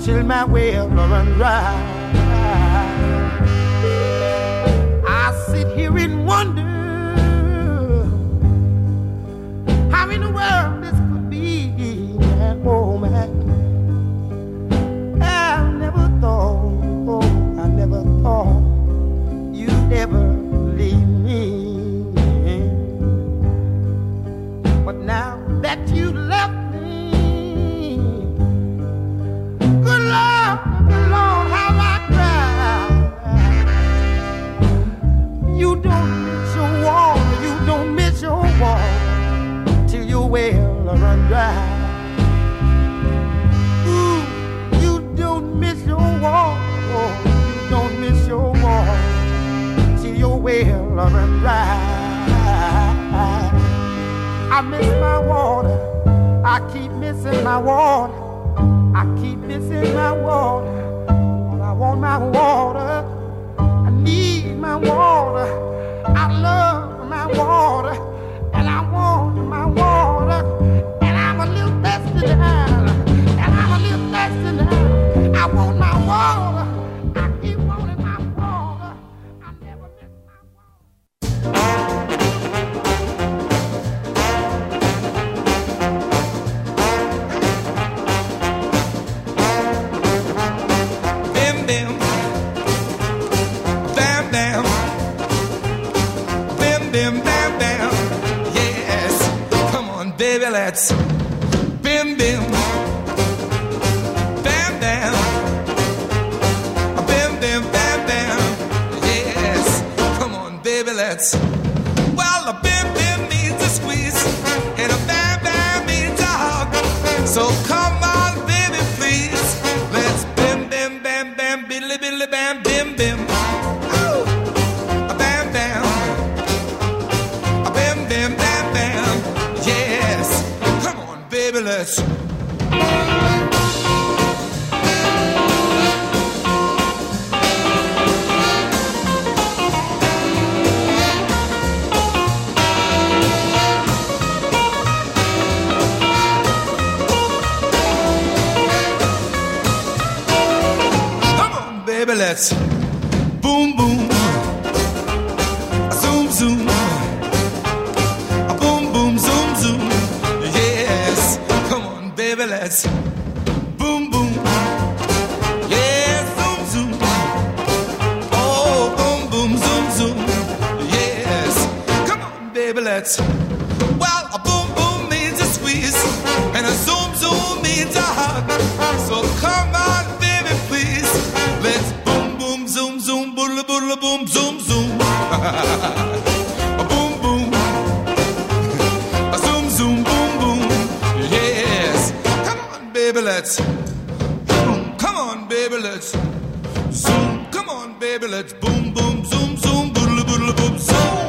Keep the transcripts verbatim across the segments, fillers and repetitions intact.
till my well run dry. I sit here and wonder how in the world this could be at home. I never thought, I never thought you'd ever leave me. But now that you left me, good Lord, good Lord, how I cry. You don't miss your water, you don't miss your water till your well run dry. Ooh, you don't miss your water, you don't miss your water till your well run dry. I miss my water, I keep missing my water, I keep missing my water. But I want my water, I need my water, I love my water, and I want my water, and I'm a little thirsty now, and I'm a little thirsty now. I want my water, I keep wanting my water, I never miss my water. Baby, let's bim bim, bam bam, bim bim, bam bam. Yes, come on, baby, let's. Well, a bim bim means a squeeze, and a bam bam means a hug. So come on, baby, please, let's bim bim, bam bam, billy billy bam, bim bim. Ooh, a bam bam, a bim bim, bam bam. Yes, come on, baby, let's. Come on, baby, let's. Boom, boom. Zoom, zoom. Baby, let's boom, boom. Yeah, zoom, zoom. Oh, boom, boom, zoom, zoom. Yes, come on, baby, let's. Well, a boom, boom means a squeeze, and a zoom, zoom means a hug. So come on, baby, please. Let's boom, boom, zoom, zoom, boodle, boodle, boom, zoom, zoom. A boom, boom. A zoom, zoom, boom, boom. Yes. Baby, let's boom. Come on, baby, let's zoom. Come on, baby, let's boom, boom, zoom, zoom, boodle, boodle, boom, zoom.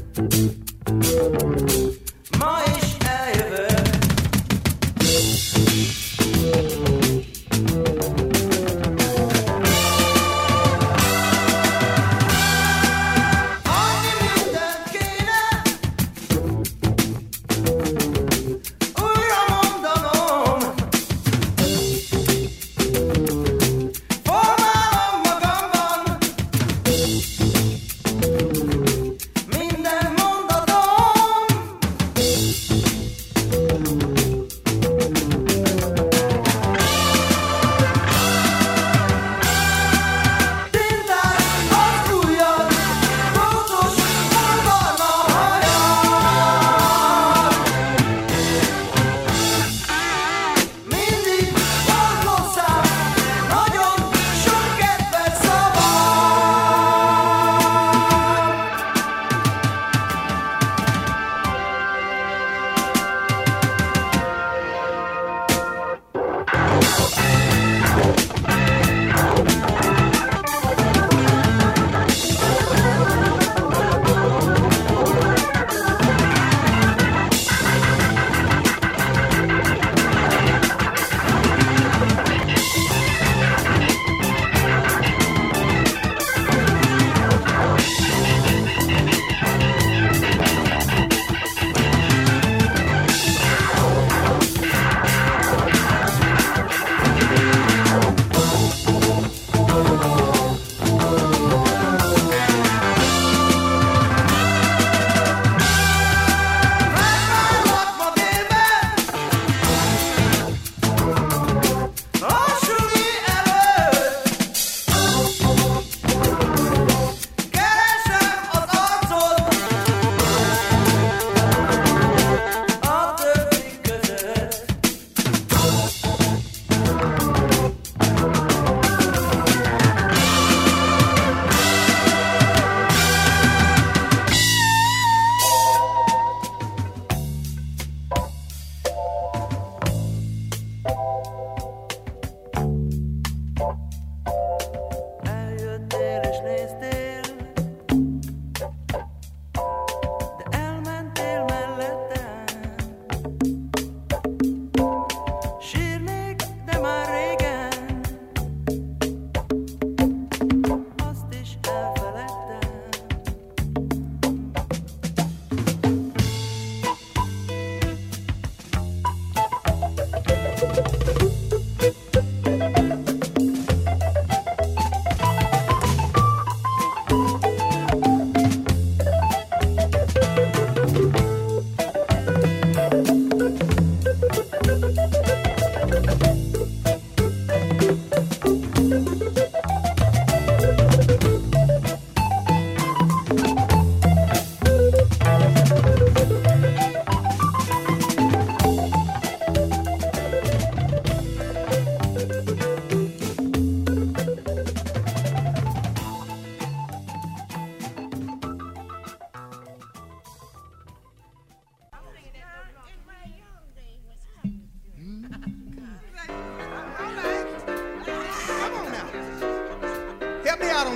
Ma is eljövök.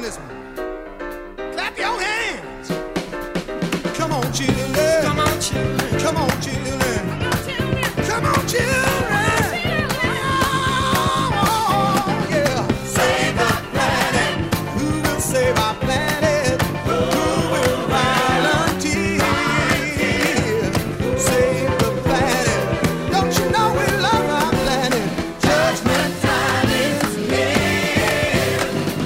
this one. Clap your hands. Come on, children. Come on, children. Come on, children. Come on, children. Oh, yeah. Save the planet. Who will save our planet? Who will volunteer? Save the planet. Don't you know we love our planet? Judgment time is near.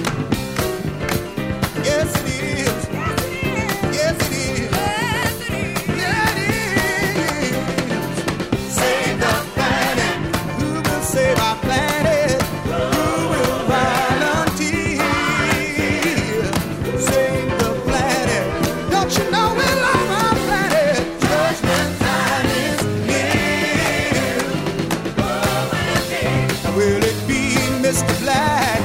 Yes, it is. Yes, it is. Yeah, it is. Save the planet. Who will save our planet? Who will volunteer? Save the planet. Don't you know we love our planet? Judgment time is near. Will it be Mister Black?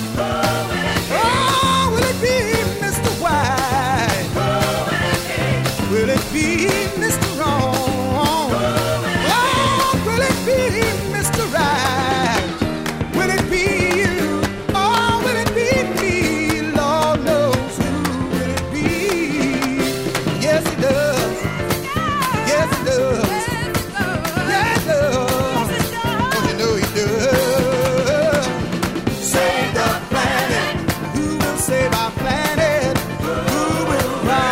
Oh, will it be Mister White? Will it be Mister Wrong? Oh, will it be Mister Right? Will it be you? Oh, will it be me? Lord knows who will it be. Yes, it does. Yes, it does. Yes, it does. Don't you know he does? Save the planet. Who will save our planet? Who will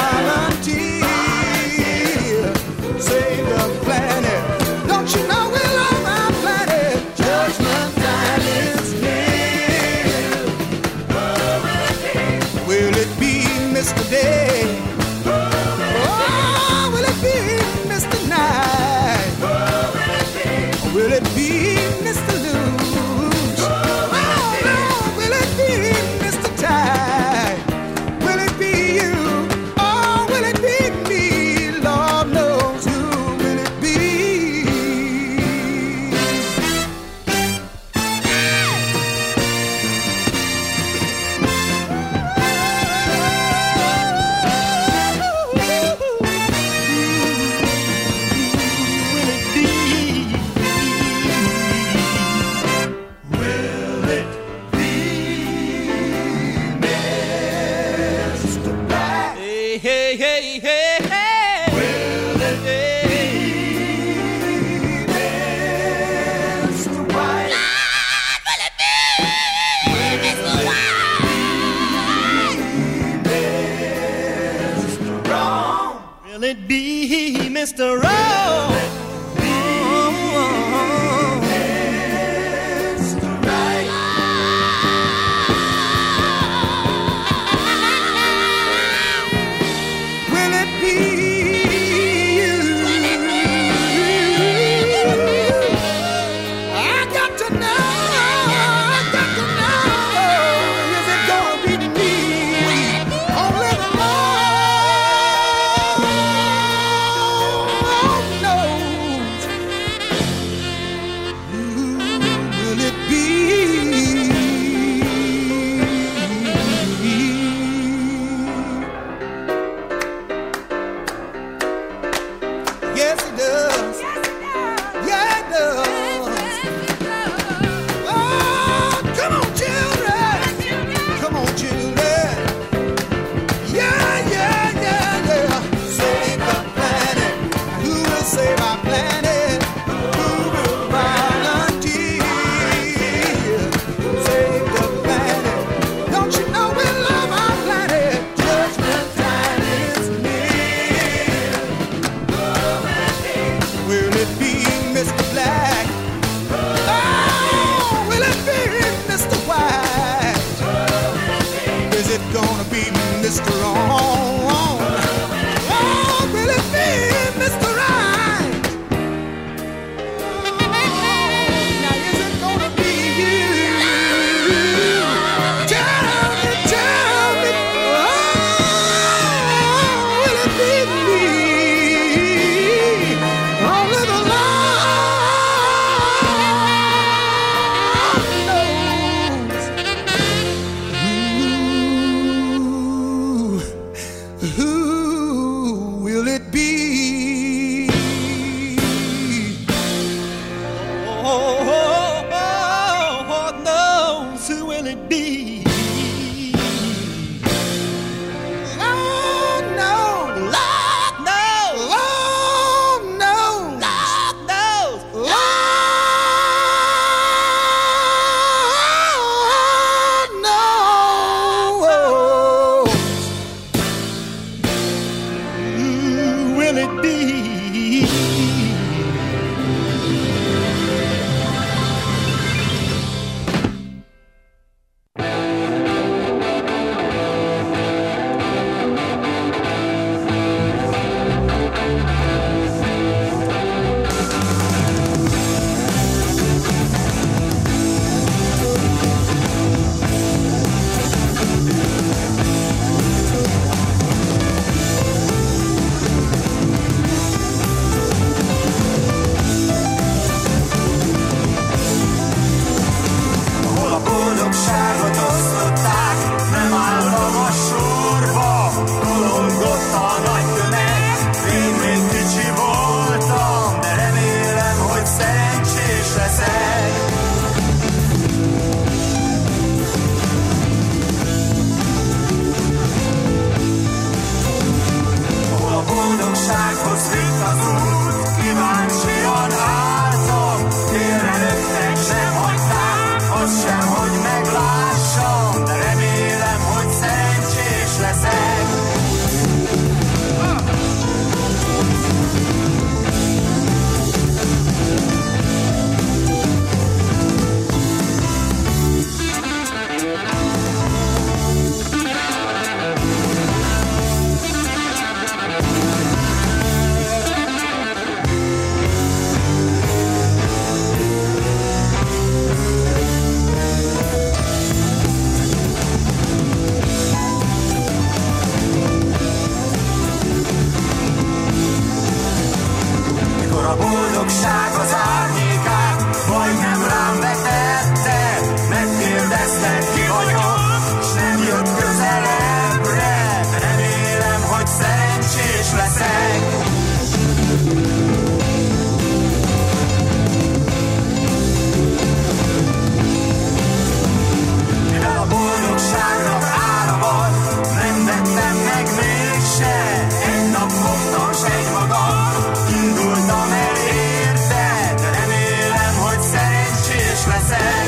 volunteer? Save the planet. Don't you know we love our planet? Judgment time is near. Will it be Mister Day? Oh, will it be Mister Night? Will it be Mister Luge? Oh, no, will it be Mister Tide? Will it be you? Oh, will it be me? Lord knows who will it be. Will it be? boldogság az árnyékát, vagy nem rám vetette, megkérdezted ki vagyok, s nem jött közelebbre, remélem, hogy szerencsés leszek. Mivel a boldogságnak ára van, nem vettem meg mégse, egy nap fogtam s egy magam, indultam el érte, de remélem, hogy szerencsés leszek.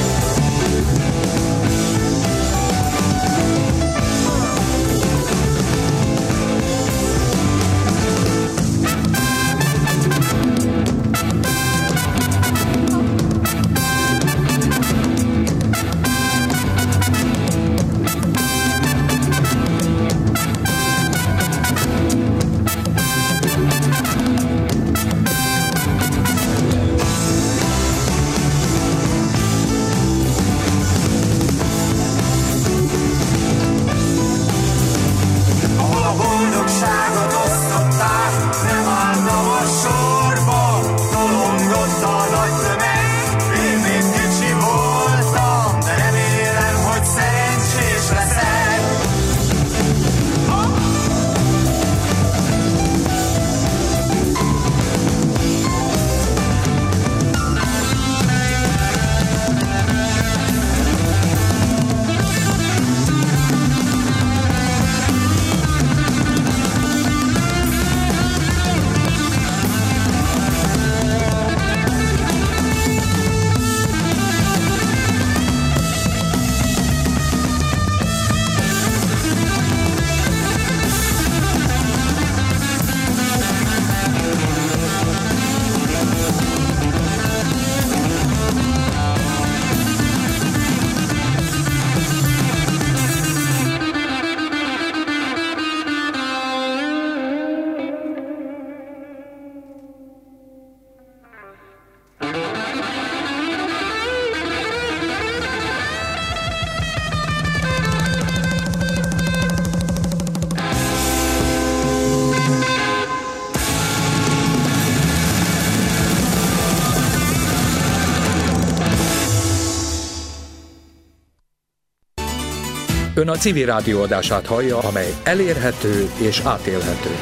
Ön a Civil Rádió adását hallja, amely elérhető és átélhető.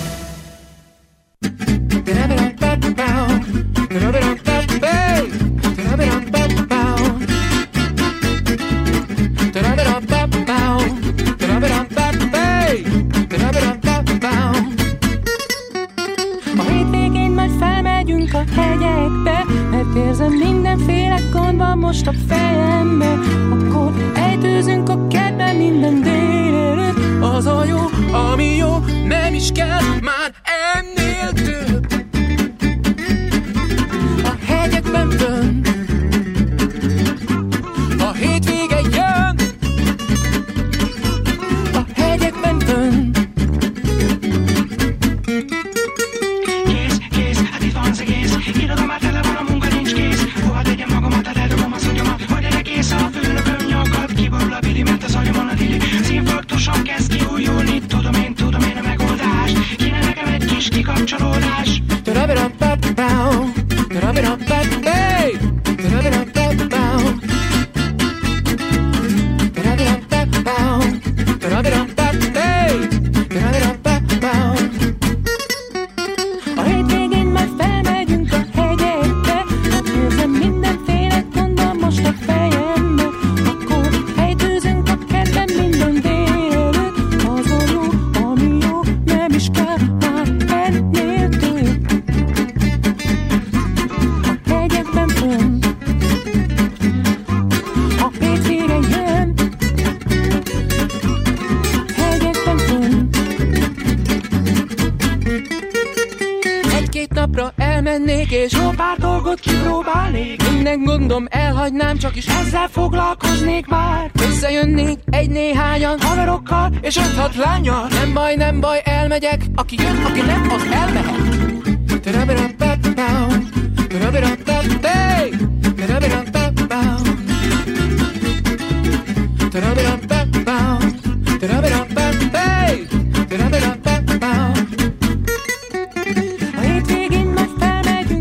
A hétvégén majd felmegyünk a hegyekbe, mert érzem, mindenféle gond van most a fejembe. Akkor ejtőzünk a kertben minden délelőtt. Az a jó, ami jó, nem is kell már ennél több. A hegyekben fönn a hétvége jön. A hegyekben fönn. Kész, kész, hát itt van az egész. Irodom már tele van, a munka nincs kész. Hova tegyem magamat, hát eldobom az agyamat. Hogy egész a főnököm nyaggat. Kiborul a bili, mert az agyamon a dili. Az infarktusom kezd kiújulni. Tudom én, tudom én a megoldást. Kéne nekem egy kis kikapcsolódás. Tarabirapapau, tarabirapapay, tarabirapapau, tarabirapapau, tarabirapapay, tarabirapapau. A hétvégén már felmegyünk a hegyekbe, érzem, mindenféle gond van most a fejembe. Akkor ejtőzünk a kertben minden délelőtt. Az a jó, ami jó, nem is kell már ennél több. A hegyekben fönn a hétvége jön. Hegyekben fönn egy-két napra elmennék, és jó pár dolgot kipróbálnék. Minden gondom elhagynám, csak is ezzel foglalkoznék már. Összejönnék egy-néhányan haverokkal, és öt-hat lányal. Nem baj, nem baj, elmegyek. Aki jön, aki nem, az elmehet. Tarabirapapau, tarabirapapay, tarabirapapau, tarabirapapau, tarabirapapay, tarabirapapau. A hétvégén már felmegyünk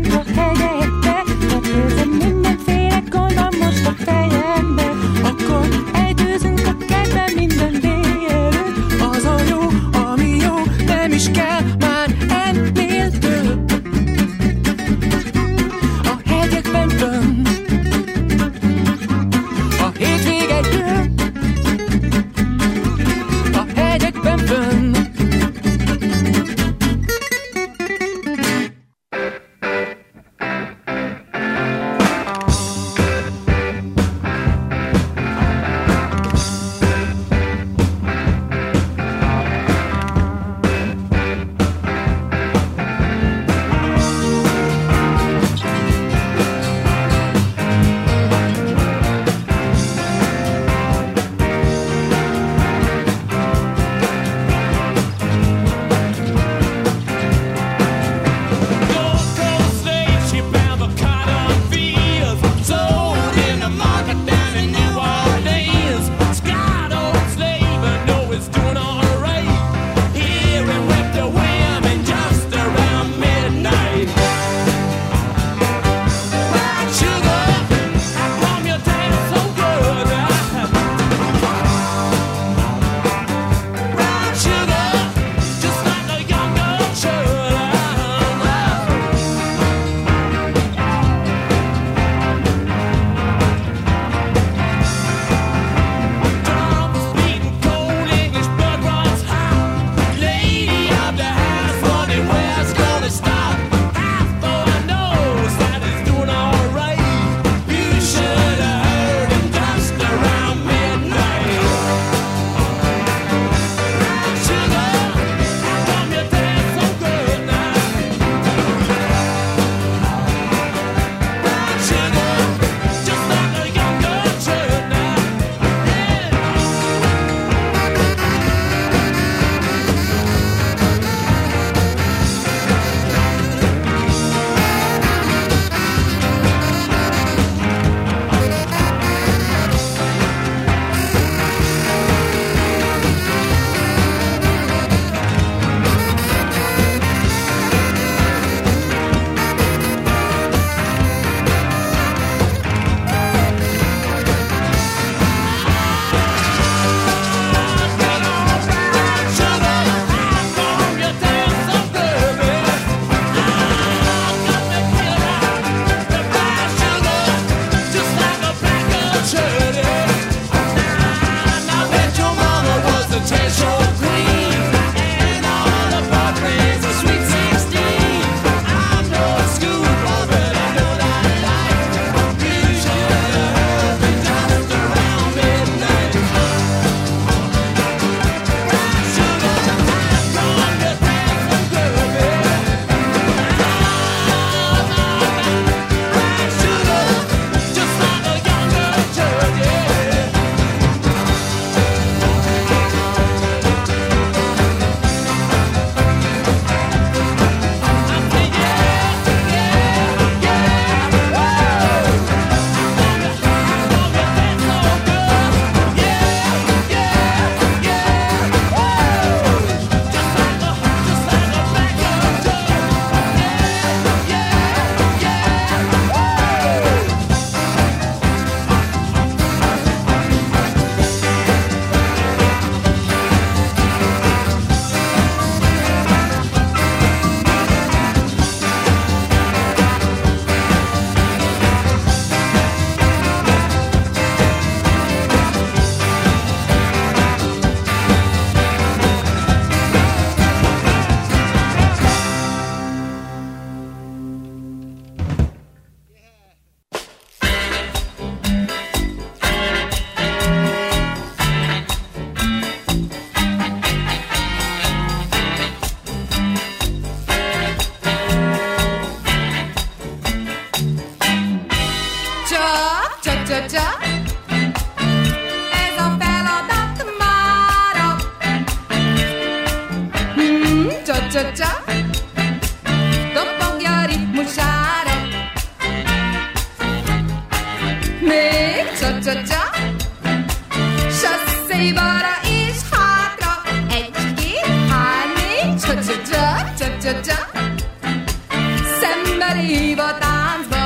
hív a táncba.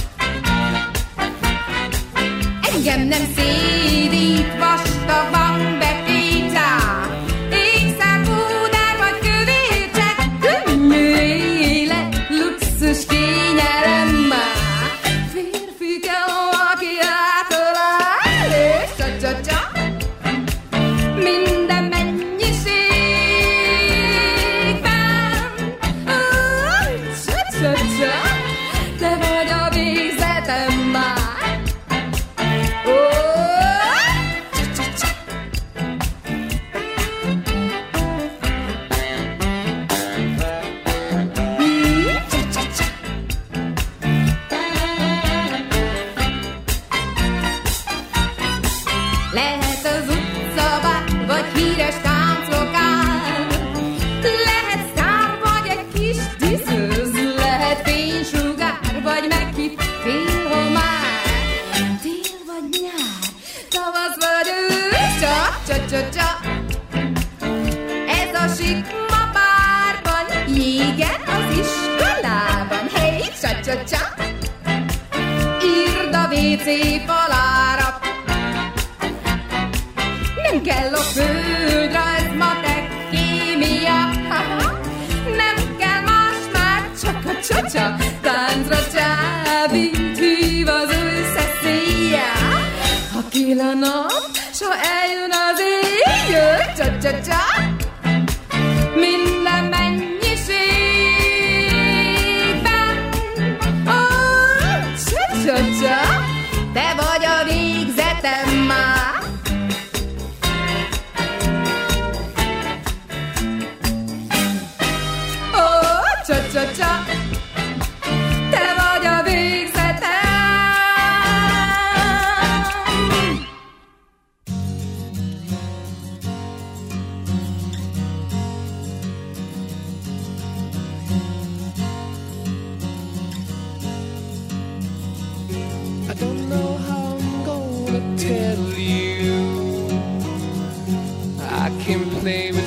Engem nem szédít vastag bankbetéta, ékszer púder vagy kövércse, könnyű élet, luxus kényelem már. Férfi kell, aki átölel, és csa-csa-csa, minden mennyiségben. Oh, csa-csa-csa, te vagy a végzetem már. Lehet az utcabár, vagy híres tánclokál, lehet sztár, vagy egy kis diszőz, lehet fénysugár, vagy meghitt félhomár. Tél vagy nyár, tavasz vagy ősz, csa-csa-csa-csa. Ez a sik ma bárban, jégen az iskolában. Hey, csa-csa-csa, írd a vé cé falára. Nem kell a földrajz, matek, kémia, nem kell más, már csak a csa-csa. Táncra csábít, hív az összeszélyá. Ha kill a nap, s ha eljön az éjjel, csa-csa-csa, minden mennyiségben. Oh, csa-csa-csa, te vagy a végzetem már. Csa-csa-csa, te vagy a végzetem. I don't know how I'm gonna tell you. I can play